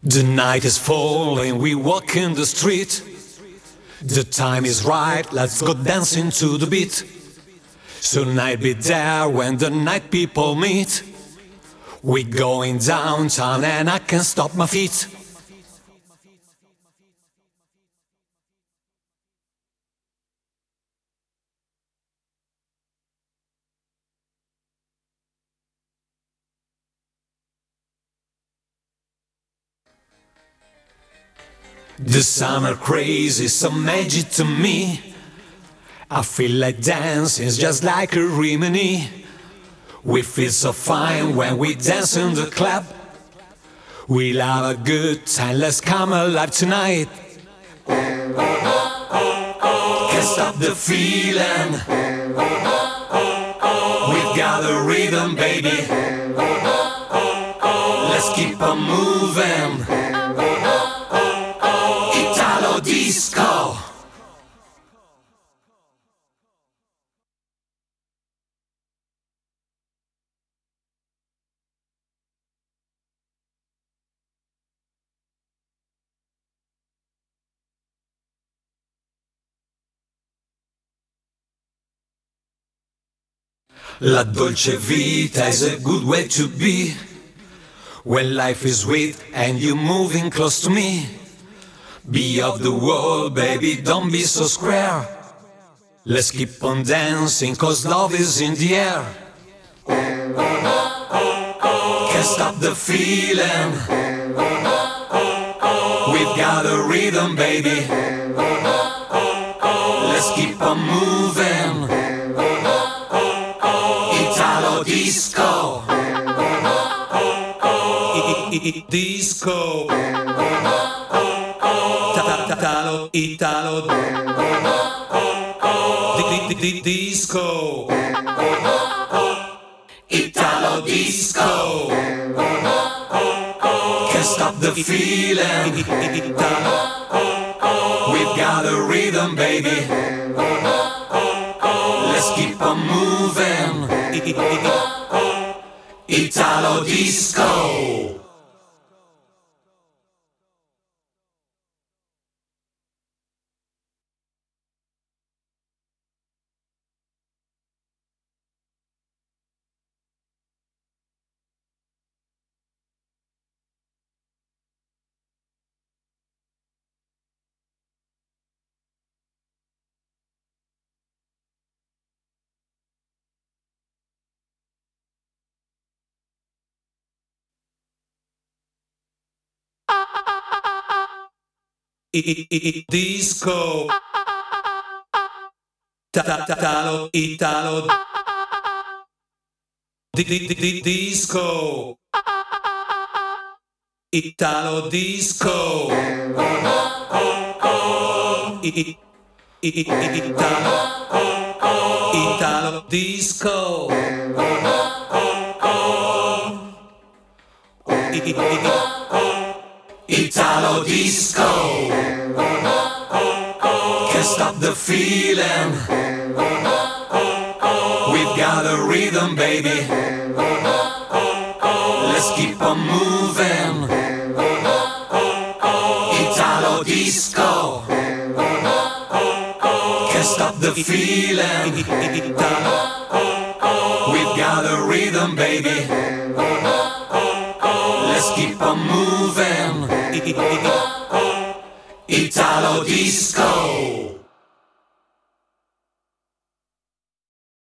The night is falling, we walk in the street. The time is right, let's go dancing to the beat. Soon I'll be there when the night people meet. We're going downtown and I can't stop my feet. The summer craze is some magic to me. I feel like dancing is just like a remedy. We feel so fine when we dance in the club. We'll have a good time, let's come alive tonight. Can't stop the feeling. We've got a rhythm, baby. Let's keep on moving. Italo disco. La dolce vita is a good way to be. When life is sweet and you're moving close to me. Be of the world, baby, don't be so square. Let's keep on dancing, cause love is in the air. Can't stop the feeling. We've got a rhythm, baby. Let's keep on moving. Italo disco. Disco. Italo, Italo, disco, Italo disco. Can't stop the feeling. We've got a rhythm, baby. Let's keep on moving. Italo disco. Disco. Italo, Italo. Disco. Italo disco. Italo disco. Italo disco. Can't stop the feeling. We've got a rhythm, baby. Let's keep on moving. Italo disco. Can't stop the feeling. We've got a rhythm, baby. Let's keep on moving. Italo disco.